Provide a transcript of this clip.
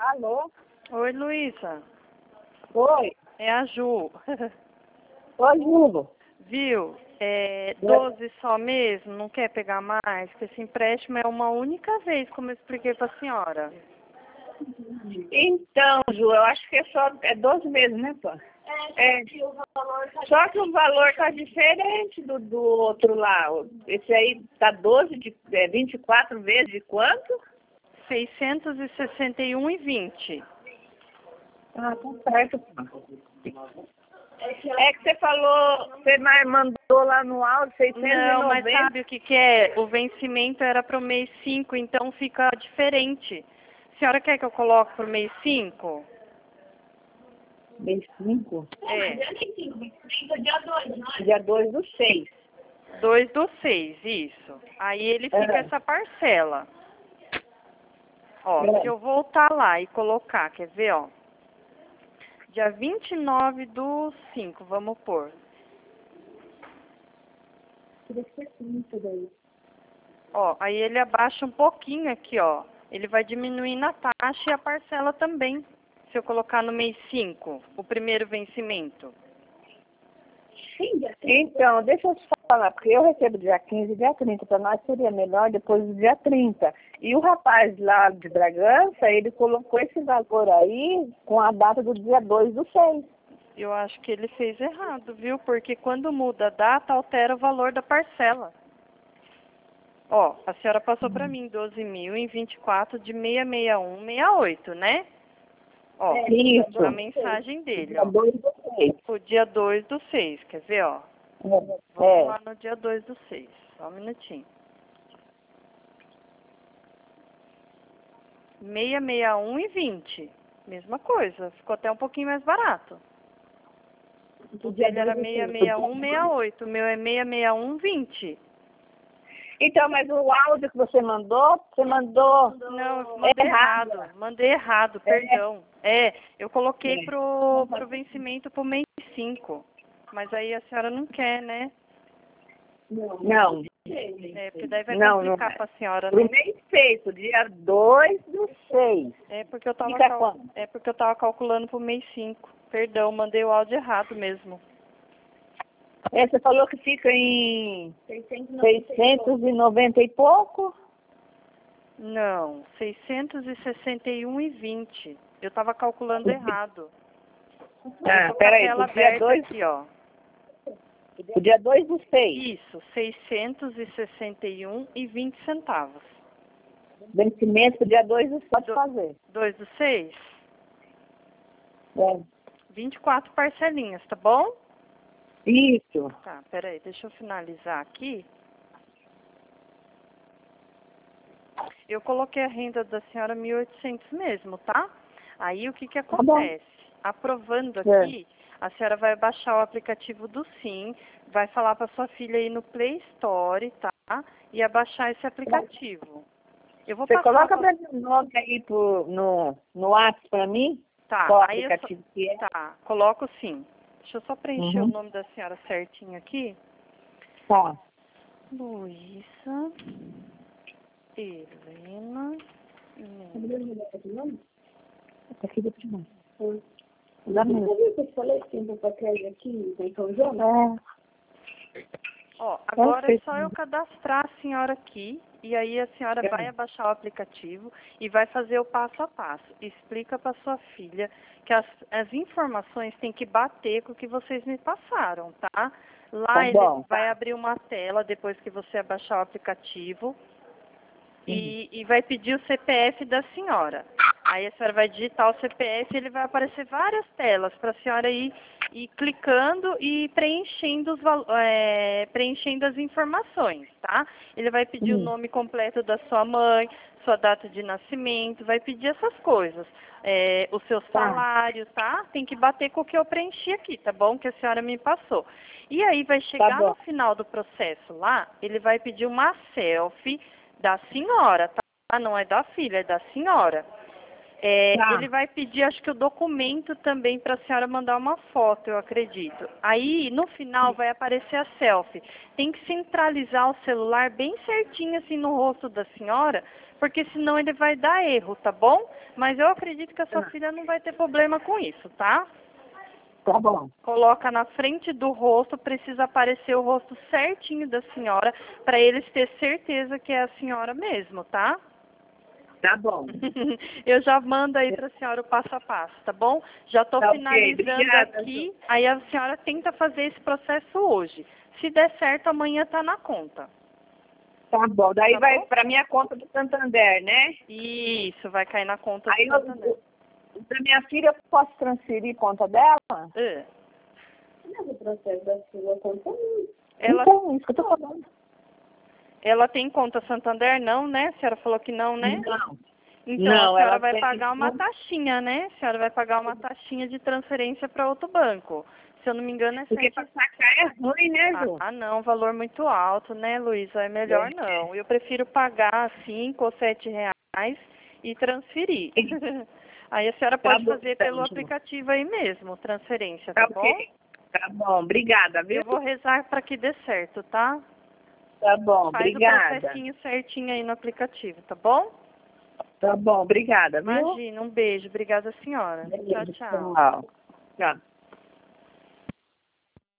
Alô? Oi, Luísa. Oi. É a Ju. Oi, Julo. Viu? 12 só mesmo? Não quer pegar mais? Porque esse empréstimo é uma única vez, como eu expliquei para a senhora. Então, Ju, eu acho que é 12 meses, né, pô? Só que o valor tá diferente do outro lá. Esse aí tá 24 vezes de quanto? 661,20. Ah, tá certo, pô. É que você falou, você mandou lá no áudio Não, mas 690. sabe o que é? O vencimento era para o mês 5, então fica diferente. A senhora quer que eu coloque para o mês 5? Mês 5? É. Dia 2 do 6. 2/6, isso. Aí ele fica essa parcela. Ó, se eu voltar lá e colocar, quer ver, ó? Dia 29/5, vamos pôr. Ó, aí ele abaixa um pouquinho aqui, ó. Ele vai diminuindo a taxa e a parcela também. Se eu colocar no mês 5, o primeiro vencimento. Então, deixa eu te falar, porque eu recebo dia 15 e dia 30, para nós seria melhor depois do dia 30. E o rapaz lá de Bragança, ele colocou esse valor aí com a data do dia 2 do 6. Eu acho que ele fez errado, viu? Porque quando muda a data, altera o valor da parcela. Ó, a senhora passou para mim 12.000 em 24 de 661,68, né? Ó, Isso. a mensagem dele, Dia ó. 2 do 6. O dia 2/6, quer ver, ó? Vamos lá no dia 2/6, só um minutinho. 661,20. Mesma coisa, ficou até um pouquinho mais barato. O dele era 661,68, o meu é 661,20. Então, mas o áudio que você mandou Não, eu mandei errado. Mandei errado, perdão. Eu coloquei pro vencimento pro mês 5. Mas aí a senhora não quer, né? Não. Porque daí vai complicar pra senhora, né? O mês 6, o dia 2 do 6. É porque eu tava, Fica quanto? calculando pro mês 5. Perdão, mandei o áudio errado mesmo. Você falou que fica em 690 e pouco? Não, 661,20. Eu tava calculando errado. Peraí, o dia 2, aqui, ó. o dia 2 do 6. Isso, 661,20 centavos. Vencimento dia 2 do 6, pode fazer. 2/6? É. 24 parcelinhas, tá bom? Isso. Tá, peraí, deixa eu finalizar aqui. Eu coloquei a renda da senhora 1.800 mesmo, tá? Aí o que acontece? Aprovando aqui, a senhora vai baixar o aplicativo do Sim, vai falar para sua filha ir no Play Store, tá? E abaixar esse aplicativo. Eu vou Você passar coloca para mim o nome aí no WhatsApp para mim? Tá, Qual aí aplicativo que é? Tá, coloco sim. Deixa eu só preencher o nome da senhora certinho aqui. Tá. Luísa Helena. Aqui do primeiro. Dá mesmo. Eu falei sempre para cair aqui em São João? Ó, agora é só eu cadastrar a senhora aqui e aí a senhora vai abaixar o aplicativo e vai fazer o passo a passo. Explica para sua filha que as informações têm que bater com o que vocês me passaram, tá? Lá ele vai abrir uma tela depois que você abaixar o aplicativo e vai pedir o CPF da senhora. Aí a senhora vai digitar o CPF e ele vai aparecer várias telas para a senhora ir clicando e preenchendo as informações, tá? Ele vai pedir o nome completo da sua mãe, sua data de nascimento, vai pedir essas coisas. O seu salário, tá? Tem que bater com o que eu preenchi aqui, tá bom? Que a senhora me passou. E aí vai chegar no final do processo lá, ele vai pedir uma selfie da senhora, tá? Não é da filha, é da senhora. Tá. Ele vai pedir, acho que o documento também para a senhora mandar uma foto, eu acredito. Aí, no final, vai aparecer a selfie. Tem que centralizar o celular bem certinho, assim, no rosto da senhora, porque senão ele vai dar erro, tá bom? Mas eu acredito que a sua filha não vai ter problema com isso, tá? Tá bom. Coloca na frente do rosto, precisa aparecer o rosto certinho da senhora, para eles ter certeza que é a senhora mesmo, tá? Tá bom. Eu já mando aí para a senhora o passo a passo, tá bom? Já estou Tá, ok. finalizando Obrigada, aqui, aí a senhora tenta fazer esse processo hoje. Se der certo, amanhã tá na conta. Tá bom. Daí Tá vai bom? para minha conta do Santander, né? Isso, vai cair na conta Aí do Santander. da minha filha, eu posso transferir conta dela? É. Mas o processo da sua conta Ela, Então, isso que eu tô falando. ela tem conta Santander? Não, né? A senhora falou que não, né? Não. Então Não, a senhora ela vai tem... pagar uma taxinha, né? A senhora vai pagar uma taxinha de transferência para outro banco. Se eu não me engano, é Porque 100. pra sacar é ruim, né, Ju? Ah, não, valor muito alto, né, Luísa? É melhor não. Eu prefiro pagar 5 ou 7 reais e transferir. Aí a senhora Tá pode bom, fazer então, pelo Ju. aplicativo aí mesmo, transferência, Tá tá bom? ok. Tá bom, obrigada, viu? Eu vou rezar para que dê certo, tá? Tá bom, Faz o obrigada. processinho certinho aí no aplicativo, tá bom? Tá bom, obrigada, viu? Imagina, um beijo. Obrigada, senhora. Tchau, tchau. Tchau. Tchau.